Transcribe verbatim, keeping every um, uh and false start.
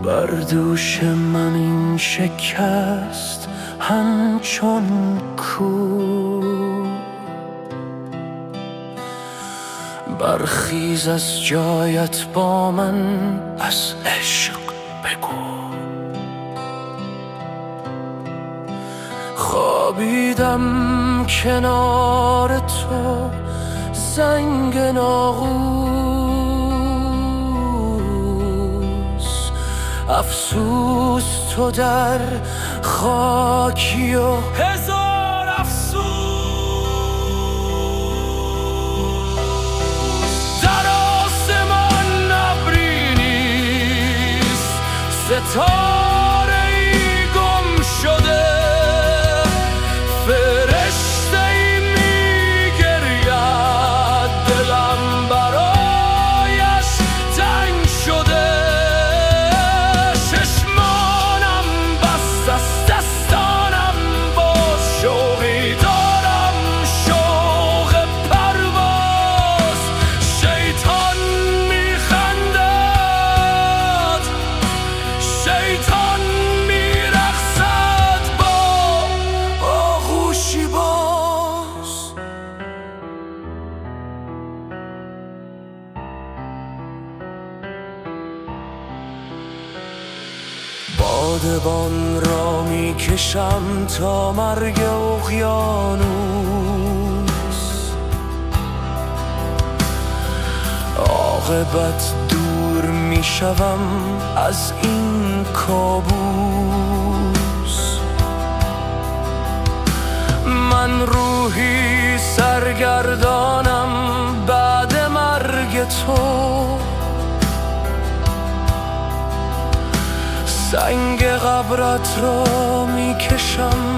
بر دوش من این شکست همچون کوه. برخیز از جایت با من از عشق بگو. خوابیدم کنار تو زنگ ناقوس، افسوس تو در خاکی و هزار افسوس. در آسمان ابری نیست، ستاره ای گم شده، فرشته ای می گرید، دلم برایش تنگ شده. چشمانم بست از دستانم، با شوقی دارم شوق پرواز. شیطان می خندد، شیطان می رقصد با آغوشی باز. بادبان را می کشم تا مرگ اقیانوس، عاقبت دور می شوم از این کابوس. من روحی سرگردانم بعد مرگ تو، سنگ قبرت را می کشم